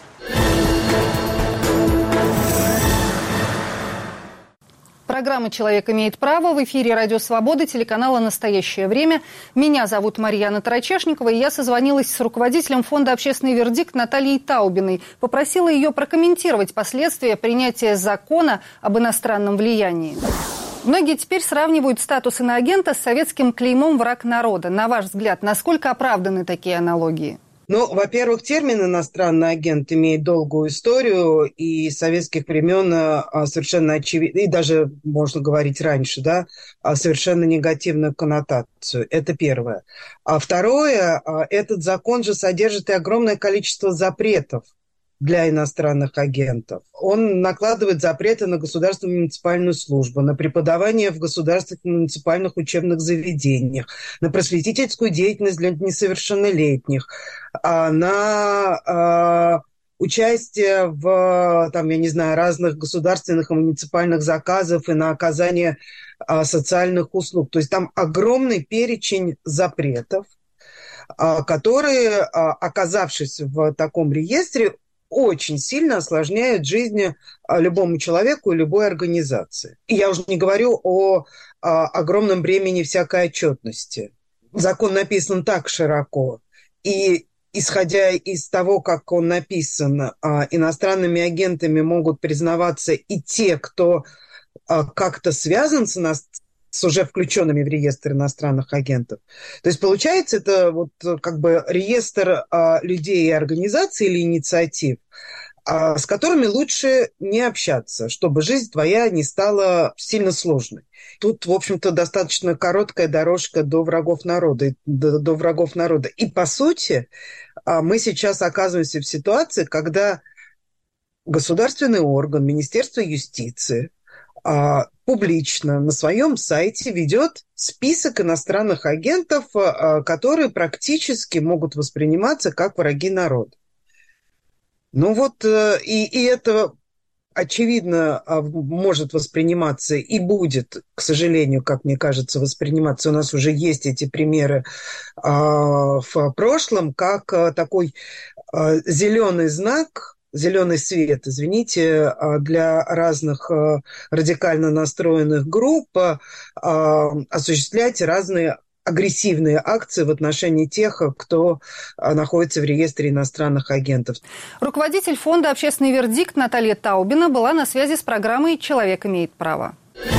Speaker 1: Программа «Человек имеет право» в эфире «Радио Свобода», телеканала «Настоящее время». Меня зовут Марьяна Тарачешникова, и я созвонилась с руководителем фонда «Общественный вердикт» Натальей Таубиной. Попросила ее прокомментировать последствия принятия закона об иностранном влиянии. Многие теперь сравнивают статус иноагента с советским клеймом «враг народа». На ваш взгляд, насколько оправданы такие аналогии?
Speaker 19: Ну, во-первых, термин «иностранный агент» имеет долгую историю, и с советских времен совершенно очевидно, и даже, можно говорить, раньше, да, совершенно негативную коннотацию. Это первое. А второе, этот закон же содержит и огромное количество запретов для иностранных агентов. Он накладывает запреты на государственную муниципальную службу, на преподавание в государственных муниципальных учебных заведениях, на просветительскую деятельность для несовершеннолетних, на участие в, там, я не знаю, разных государственных и муниципальных заказов и на оказание социальных услуг. То есть там огромный перечень запретов, которые, оказавшись в таком реестре, очень сильно осложняют жизнь любому человеку и любой организации. И я уже не говорю о огромном бремени всякой отчетности. Закон написан так широко, и исходя из того, как он написан, иностранными агентами могут признаваться и те, кто как-то связан с уже включенными в реестр иностранных агентов. То есть, получается, это вот как бы реестр людей и организаций или инициатив, с которыми лучше не общаться, чтобы жизнь твоя не стала сильно сложной. Тут, в общем-то, достаточно короткая дорожка до врагов народа. И, по сути, мы сейчас оказываемся в ситуации, когда государственный орган, Министерство юстиции, публично на своем сайте ведет список иностранных агентов, которые практически могут восприниматься как враги народа. Ну вот, и это, очевидно, может восприниматься и будет, к сожалению, как мне кажется, восприниматься. У нас уже есть эти примеры в прошлом, как такой зеленый знак, зеленый свет, извините, для разных радикально настроенных групп осуществлять разные агрессивные акции в отношении тех, кто находится в реестре иностранных агентов.
Speaker 1: Руководитель фонда «Общественный вердикт» Наталья Таубина была на связи с программой «Человек имеет право».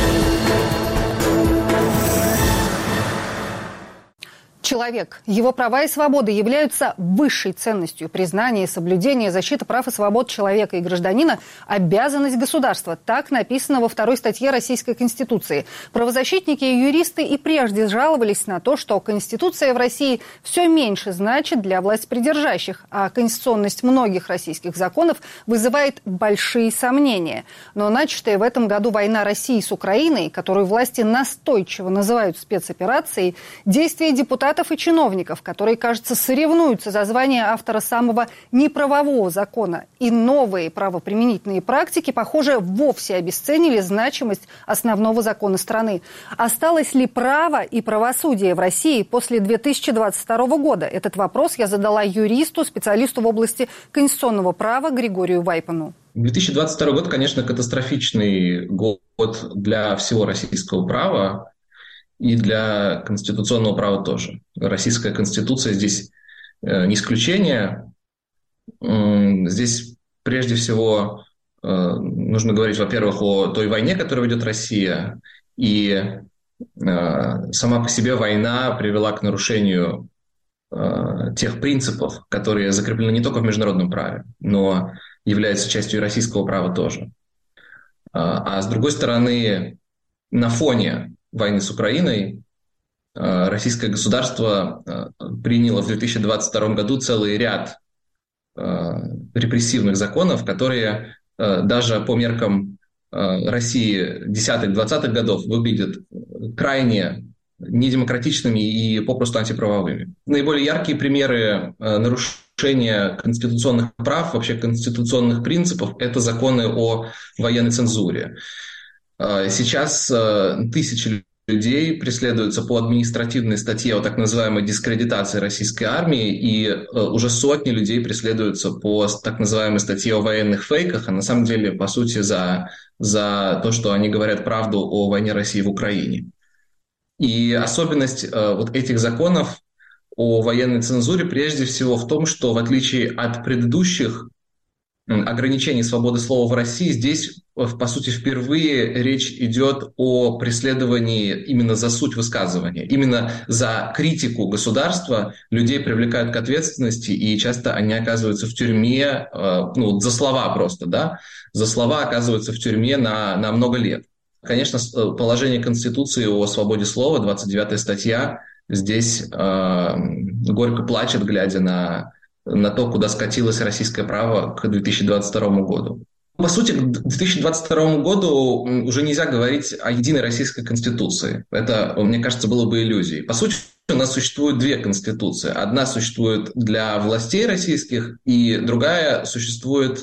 Speaker 1: Человек, его права и свободы являются высшей ценностью. Признание, соблюдение, защита прав и свобод человека и гражданина – обязанность государства. Так написано во 2 статье Российской Конституции. Правозащитники и юристы и прежде жаловались на то, что Конституция в России все меньше значит для властепридержащих, а конституционность многих российских законов вызывает большие сомнения. Но начатая в этом году война России с Украиной, которую власти настойчиво называют спецоперацией, действия депутатов бюрократов и чиновников, которые, кажется, соревнуются за звание автора самого неправового закона. И новые правоприменительные практики, похоже, вовсе обесценили значимость основного закона страны. Осталось ли право и правосудие в России после 2022 года? Этот вопрос я задала юристу, специалисту в области конституционного права Григорию Вайпану.
Speaker 20: 2022 год, конечно, катастрофичный год для всего российского права и для конституционного права тоже. Российская конституция здесь не исключение. Здесь прежде всего нужно говорить, во-первых, о той войне, которую ведет Россия. И сама по себе война привела к нарушению тех принципов, которые закреплены не только в международном праве, но являются частью российского права тоже. А с другой стороны, на фоне войны с Украиной российское государство приняло в 2022 году целый ряд репрессивных законов, которые даже по меркам России 10-20-х годов выглядят крайне недемократичными и попросту антиправовыми. Наиболее яркие примеры нарушения конституционных прав, вообще конституционных принципов, это законы о военной цензуре. Сейчас тысячи людей преследуются по административной статье о так называемой дискредитации российской армии, и уже сотни людей преследуются по так называемой статье о военных фейках, а на самом деле, по сути, за то, что они говорят правду о войне России в Украине. И особенность вот этих законов о военной цензуре прежде всего в том, что в отличие от предыдущих ограничений свободы слова в России, здесь, по сути, впервые речь идет о преследовании именно за суть высказывания. Именно за критику государства людей привлекают к ответственности, и часто они оказываются в тюрьме, за слова просто, да, за слова оказываются в тюрьме на много лет. Конечно, положение Конституции о свободе слова, 29-я статья, здесь горько плачет, глядя на то, куда скатилось российское право к 2022 году. По сути, к 2022 году уже нельзя говорить о единой российской конституции. Это, мне кажется, было бы иллюзией. По сути, у нас существует две конституции. Одна существует для властей российских, и другая существует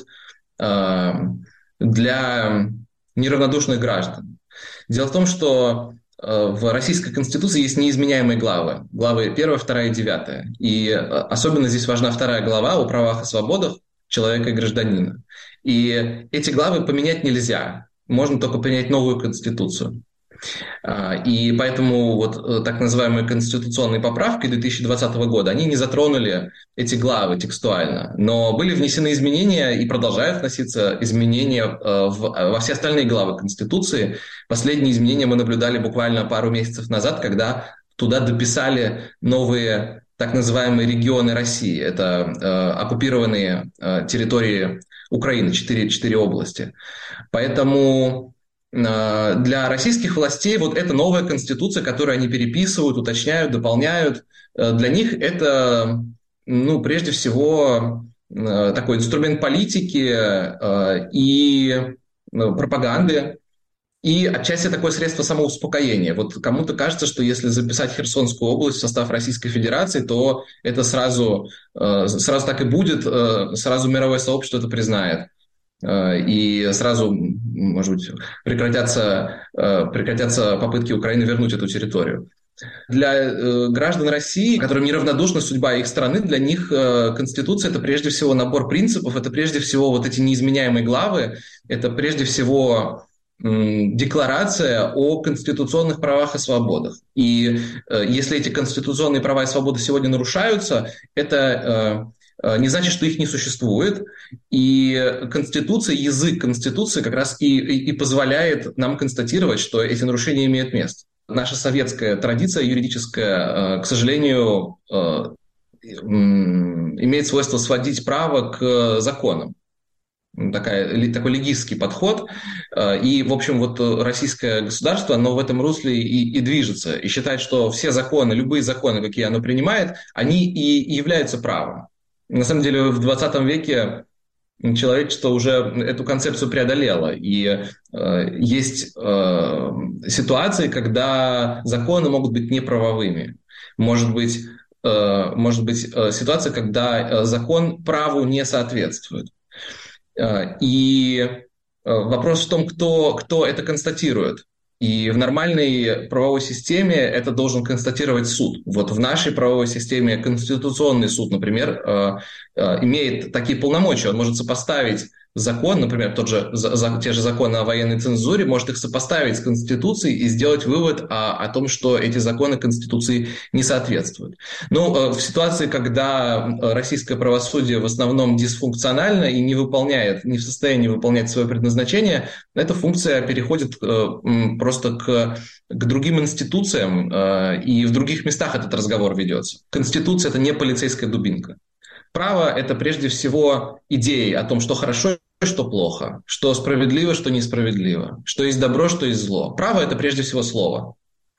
Speaker 20: для неравнодушных граждан. Дело в том, что в Российской Конституции есть неизменяемые главы. Главы 1, 2 и 9. И особенно здесь важна 2 глава о правах и свободах человека и гражданина. И эти главы поменять нельзя. Можно только принять новую Конституцию. И поэтому вот так называемые конституционные поправки 2020 года, они не затронули эти главы текстуально, но были внесены изменения и продолжают вноситься изменения во все остальные главы Конституции. Последние изменения мы наблюдали буквально пару месяцев назад, когда туда дописали новые так называемые регионы России. Это оккупированные территории Украины, 4 области. Поэтому для российских властей вот эта новая конституция, которую они переписывают, уточняют, дополняют, для них это, прежде всего, такой инструмент политики и пропаганды, и отчасти такое средство самоуспокоения. Вот кому-то кажется, что если записать Херсонскую область в состав Российской Федерации, то это сразу так и будет, сразу мировое сообщество это признает. И сразу, может быть, прекратятся попытки Украины вернуть эту территорию. Для граждан России, которым неравнодушна судьба их страны, для них Конституция – это прежде всего набор принципов, это прежде всего вот эти неизменяемые главы, это прежде всего декларация о конституционных правах и свободах. И если эти конституционные права и свободы сегодня нарушаются, это не значит, что их не существует. И Конституция, язык Конституции как раз и позволяет нам констатировать, что эти нарушения имеют место. Наша советская традиция юридическая, к сожалению, имеет свойство сводить право к законам. Такой легистский подход. И, в общем, вот российское государство, оно в этом русле и движется. И считает, что все законы, любые законы, какие оно принимает, они и являются правом. На самом деле, в 20 веке человечество уже эту концепцию преодолело. И есть ситуации, когда законы могут быть неправовыми. Может быть ситуация, когда закон праву не соответствует. И вопрос в том, кто это констатирует. И в нормальной правовой системе это должен констатировать суд. Вот в нашей правовой системе Конституционный суд, например, имеет такие полномочия. Он может сопоставить закон, например, те же законы о военной цензуре, может их сопоставить с Конституцией и сделать вывод о том, что эти законы Конституции не соответствуют. Но в ситуации, когда российское правосудие в основном дисфункционально и не в состоянии выполнять свое предназначение, эта функция переходит просто к другим институциям, и в других местах этот разговор ведется. Конституция – это не полицейская дубинка. Право – это прежде всего идеи о том, что хорошо, что плохо, что справедливо, что несправедливо, что есть добро, что есть зло. Право – это прежде всего слово.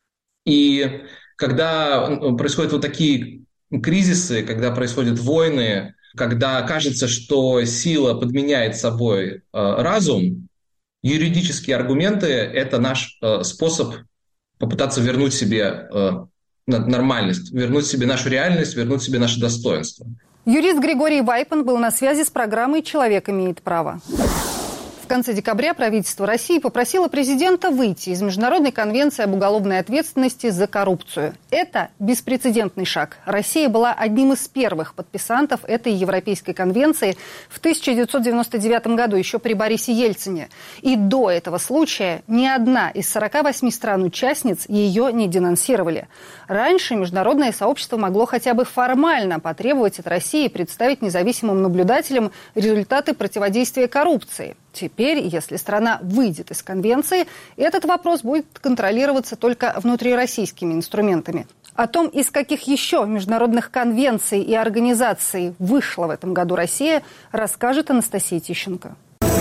Speaker 20: И когда происходят вот такие кризисы, когда происходят войны, когда кажется, что сила подменяет собой разум, юридические аргументы – это наш способ попытаться вернуть себе нормальность, вернуть себе нашу реальность, вернуть себе наше достоинство.
Speaker 1: Юрист Григорий Вайпен был на связи с программой «Человек имеет право». В конце декабря правительство России попросило президента выйти из Международной конвенции об уголовной ответственности за коррупцию. Это беспрецедентный шаг. Россия была одним из первых подписантов этой Европейской конвенции в 1999 году, еще при Борисе Ельцине. И до этого случая ни одна из 48 стран-участниц ее не денонсировали. Раньше международное сообщество могло хотя бы формально потребовать от России представить независимым наблюдателям результаты противодействия коррупции. Теперь, если страна выйдет из конвенции, этот вопрос будет контролироваться только внутрироссийскими инструментами. О том, из каких еще международных конвенций и организаций вышла в этом году Россия, расскажет Анастасия Тищенко.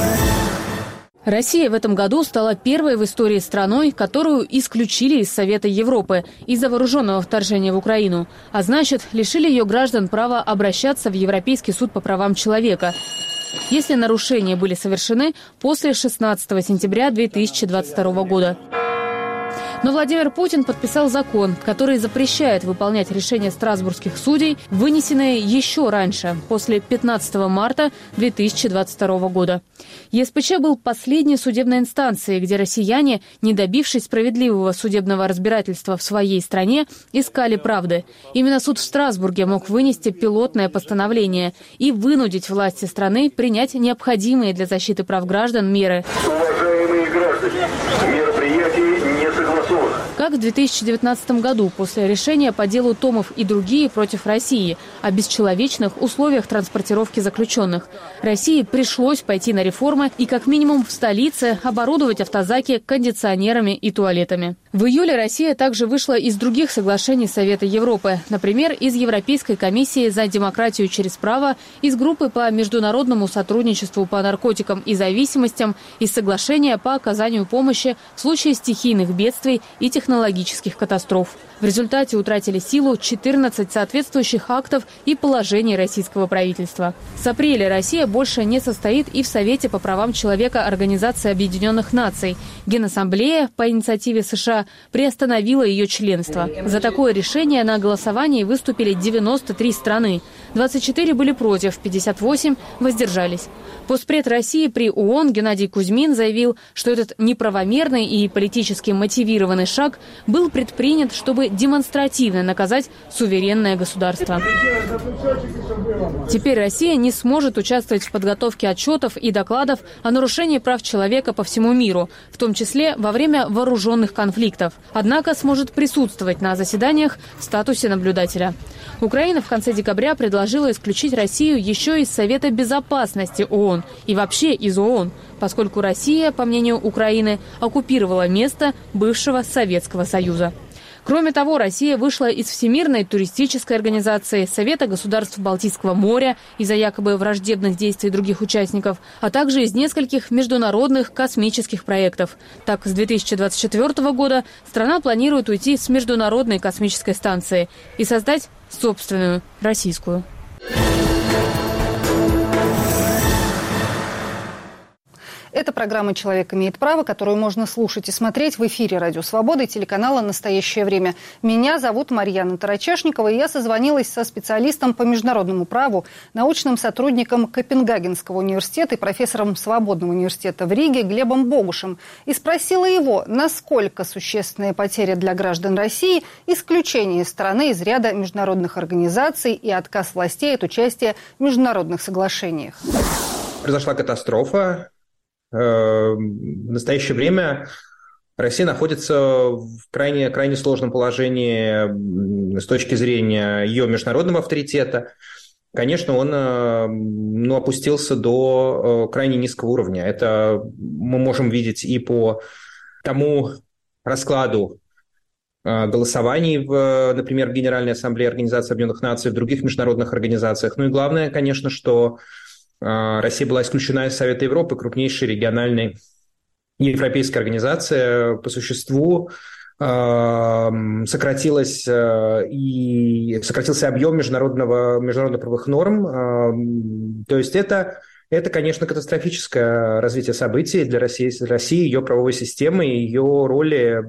Speaker 14: Россия в этом году стала первой в истории страной, которую исключили из Совета Европы из-за вооруженного вторжения в Украину. А значит, лишили ее граждан права обращаться в Европейский суд по правам человека, если нарушения были совершены после 16 сентября 2022 года. Но Владимир Путин подписал закон, который запрещает выполнять решения страсбургских судей, вынесенные еще раньше, после 15 марта 2022 года. ЕСПЧ был последней судебной инстанцией, где россияне, не добившись справедливого судебного разбирательства в своей стране, искали правды. Именно суд в Страсбурге мог вынести пилотное постановление и вынудить власти страны принять необходимые для защиты прав граждан меры.
Speaker 3: Уважаемые граждане, мероприятие не согласовано.
Speaker 14: Как в 2019 году после решения по делу Томов и другие против России о бесчеловечных условиях транспортировки заключенных, России пришлось пойти на реформы и как минимум в столице оборудовать автозаки кондиционерами и туалетами. В июле Россия также вышла из других соглашений Совета Европы, например, из Европейской комиссии за демократию через право, из группы по международному сотрудничеству по наркотикам и зависимостям, из соглашения по оказанию помощи в случае стихийных бедствий и технологических катастроф. В результате утратили силу 14 соответствующих актов и положений российского правительства. С апреля Россия больше не состоит и в Совете по правам человека Организации Объединенных Наций. Генассамблея по инициативе США приостановила ее членство. За такое решение на голосовании выступили 93 страны. 24 были против, 58 воздержались. Постпред России при ООН Геннадий Кузьмин заявил, что этот неправомерный и политически мотивированный шаг был предпринят, чтобы демонстративно наказать суверенное государство. Теперь Россия не сможет участвовать в подготовке отчетов и докладов о нарушении прав человека по всему миру, в том числе во время вооруженных конфликтов. Однако сможет присутствовать на заседаниях в статусе наблюдателя. Украина в конце декабря предложила исключить Россию еще из Совета безопасности ООН и вообще из ООН, поскольку Россия, по мнению Украины, оккупировала место бывшего Советского Союза. Кроме того, Россия вышла из Всемирной туристической организации, Совета государств Балтийского моря из-за якобы враждебных действий других участников, а также из нескольких международных космических проектов. Так, с 2024 года страна планирует уйти с Международной космической станции и создать собственную, российскую.
Speaker 1: Это программа «Человек имеет право», которую можно слушать и смотреть в эфире «Радио Свобода» и телеканала «Настоящее время». Меня зовут Марьяна Тарачешникова, и я созвонилась со специалистом по международному праву, научным сотрудником Копенгагенского университета и профессором Свободного университета в Риге Глебом Богушем и спросила его, насколько существенные потери для граждан России исключение страны из ряда международных организаций и отказ властей от участия в международных соглашениях.
Speaker 21: Произошла катастрофа. В настоящее время Россия находится в крайне сложном положении с точки зрения ее международного авторитета. Конечно, он опустился до крайне низкого уровня. Это мы можем видеть и по тому раскладу голосований, например, в Генеральной Ассамблее Организации Объединенных Наций, в других международных организациях. Ну и главное, конечно, что Россия была исключена из Совета Европы, крупнейшей региональной европейской организации. По существу сократился объем международно-правовых норм. То есть это, конечно, катастрофическое развитие событий для России, ее правовой системы и ее роли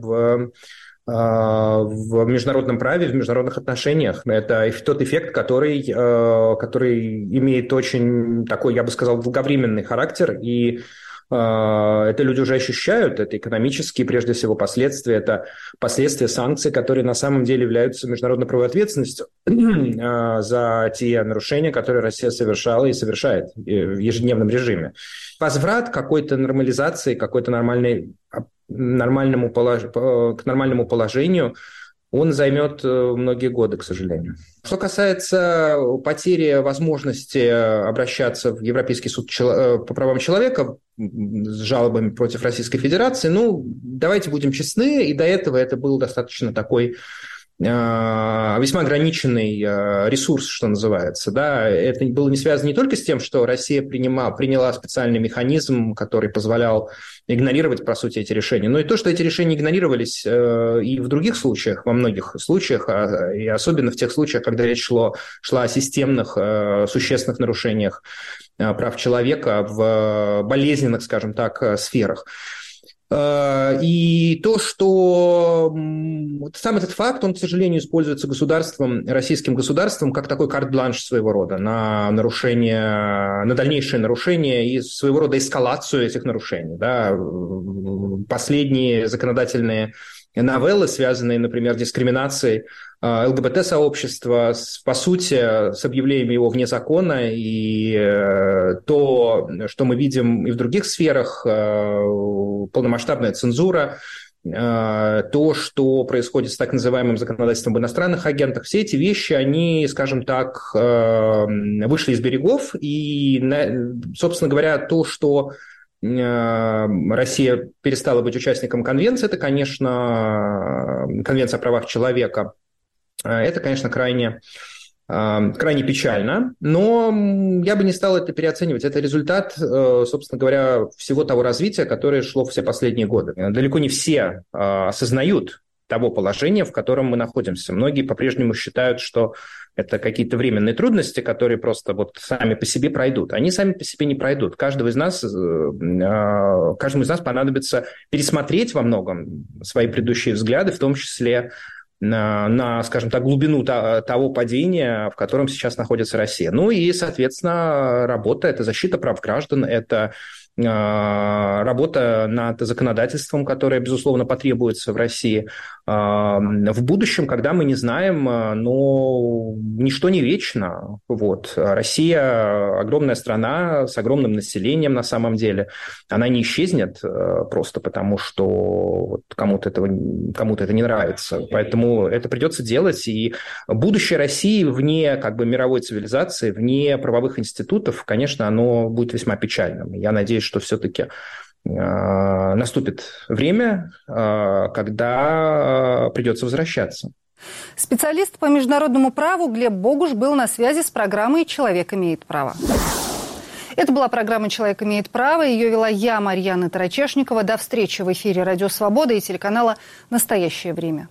Speaker 21: в международном праве, в международных отношениях. Это тот эффект, который имеет очень такой, я бы сказал, долговременный характер, и это люди уже ощущают, это экономические, прежде всего, последствия, это последствия санкций, которые на самом деле являются международной правовой ответственностью за те нарушения, которые Россия совершала и совершает в ежедневном режиме. Возврат какой-то нормализации, какой-то к нормальному положению, он займет многие годы, к сожалению. Что касается потери возможности обращаться в Европейский суд по правам человека с жалобами против Российской Федерации, давайте будем честны, и до этого это был достаточно такой весьма ограниченный ресурс, что называется. Да? Это было не связано не только с тем, что Россия приняла специальный механизм, который позволял игнорировать, по сути, эти решения, но и то, что эти решения игнорировались и в других случаях, во многих случаях, и особенно в тех случаях, когда речь шла о системных, существенных нарушениях прав человека в болезненных, скажем так, сферах. И то, что сам этот факт, он, к сожалению, используется российским государством, как такой карт-бланш своего рода на дальнейшее нарушение и своего рода эскалацию этих нарушений. Да. Последние законодательные новеллы, связанные, например, с дискриминацией ЛГБТ-сообщества, по сути, с объявлением его вне закона, и то, что мы видим и в других сферах, полномасштабная цензура, то, что происходит с так называемым законодательством об иностранных агентах, все эти вещи, они, скажем так, вышли из берегов, и, собственно говоря, то, что Россия перестала быть участником конвенции, это, конечно, Конвенция о правах человека. Это, конечно, крайне печально, но я бы не стал это переоценивать. Это результат, собственно говоря, всего того развития, которое шло все последние годы. Далеко не все осознают того положения, в котором мы находимся. Многие по-прежнему считают, что это какие-то временные трудности, которые просто сами по себе пройдут. Они сами по себе не пройдут. Каждому из нас понадобится пересмотреть во многом свои предыдущие взгляды, в том числе на, скажем так, глубину того падения, в котором сейчас находится Россия. Ну и, соответственно, работа – это защита прав граждан, это работа над законодательством, которое, безусловно, потребуется в России в будущем, когда мы не знаем, но ничто не вечно. Россия огромная страна с огромным населением на самом деле. Она не исчезнет просто потому, что кому-то это не нравится. Поэтому это придется делать. И будущее России вне мировой цивилизации, вне правовых институтов, конечно, оно будет весьма печальным. Я надеюсь, что все-таки наступит время, когда придется возвращаться.
Speaker 1: Специалист по международному праву Глеб Богуш был на связи с программой «Человек имеет право». Это была программа «Человек имеет право». Ее вела я, Марьяна Тарачешникова. До встречи в эфире «Радио Свобода» и телеканала «Настоящее время».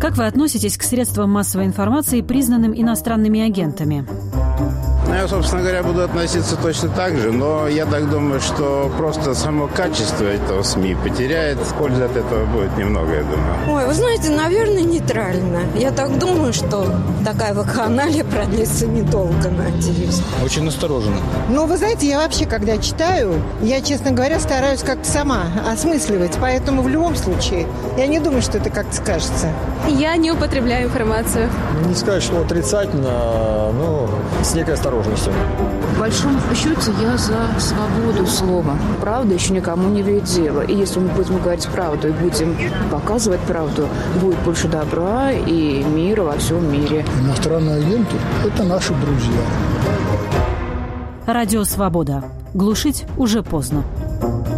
Speaker 7: Как вы относитесь к средствам массовой информации, признанным иностранными агентами?
Speaker 22: Я, собственно говоря, буду относиться точно так же, но я так думаю, что просто само качество этого СМИ потеряет, пользы от этого будет немного, я думаю.
Speaker 23: Ой, вы знаете, наверное, нейтрально. Я так думаю, что такая вакханалия продлится недолго, надеюсь.
Speaker 24: Очень настороженно.
Speaker 25: Ну, вы знаете, я вообще, когда читаю, я, честно говоря, стараюсь как-то сама осмысливать, поэтому в любом случае я не думаю, что это как-то скажется.
Speaker 26: Я не употребляю информацию.
Speaker 24: Не сказать, что отрицательно, но с некой осторожностью.
Speaker 27: В большом счете я за свободу слова. Правда еще никому не вредила. И если мы будем говорить правду и будем показывать правду, будет больше добра и мира во всем мире.
Speaker 13: Иностранные агенты – это наши друзья.
Speaker 7: Радио «Свобода». Глушить уже поздно.